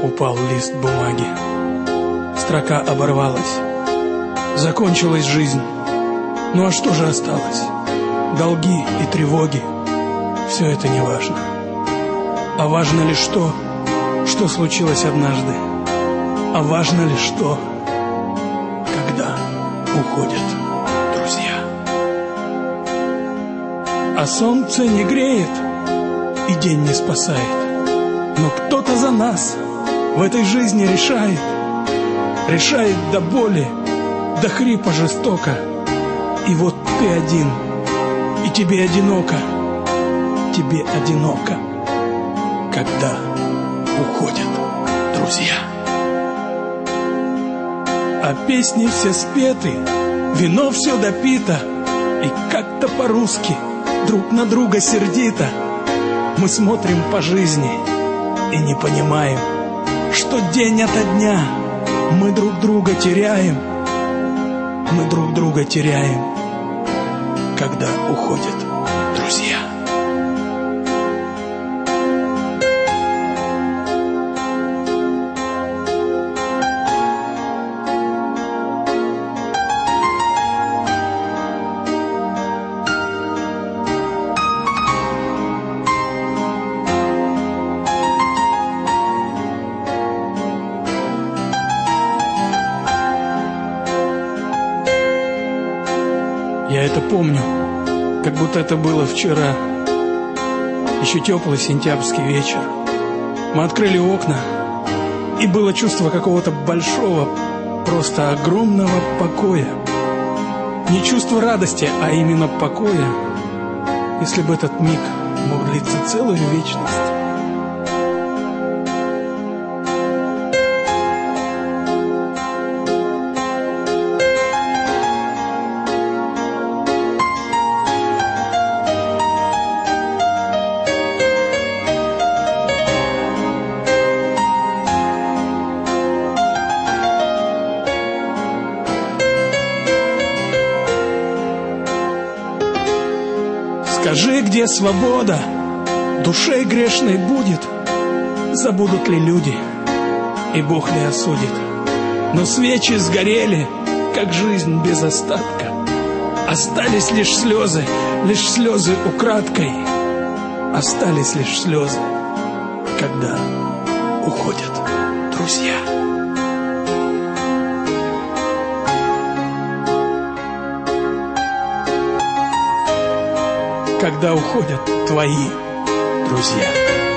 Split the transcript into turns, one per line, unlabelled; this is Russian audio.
Упал лист бумаги. Строка оборвалась. Закончилась жизнь. Ну а что же осталось? Долги и тревоги. Все это не важно. А важно лишь то, что случилось однажды. А важно лишь то, когда уходят друзья. А солнце не греет, и день не спасает. Но кто-то за нас в этой жизни решает. Решает до боли, до хрипа жестоко. И вот ты один, и тебе одиноко. Тебе одиноко, когда уходят друзья. А песни все спеты, вино все допито, и как-то по-русски друг на друга сердито. Мы смотрим по жизни и не понимаем, что день ото дня мы друг друга теряем. Мы друг друга теряем, когда уходят друзья. Я это помню, как будто это было вчера. Еще теплый сентябрьский вечер. Мы открыли окна, и было чувство какого-то большого, просто огромного покоя. Не чувство радости, а именно покоя. Если бы этот миг мог длиться целую вечность. Скажи, где свобода душе грешной будет? Забудут ли люди, и Бог ли осудит? Но свечи сгорели, как жизнь без остатка. Остались лишь слезы украдкой. Остались лишь слезы, когда уходят друзья. Когда уходят твои друзья.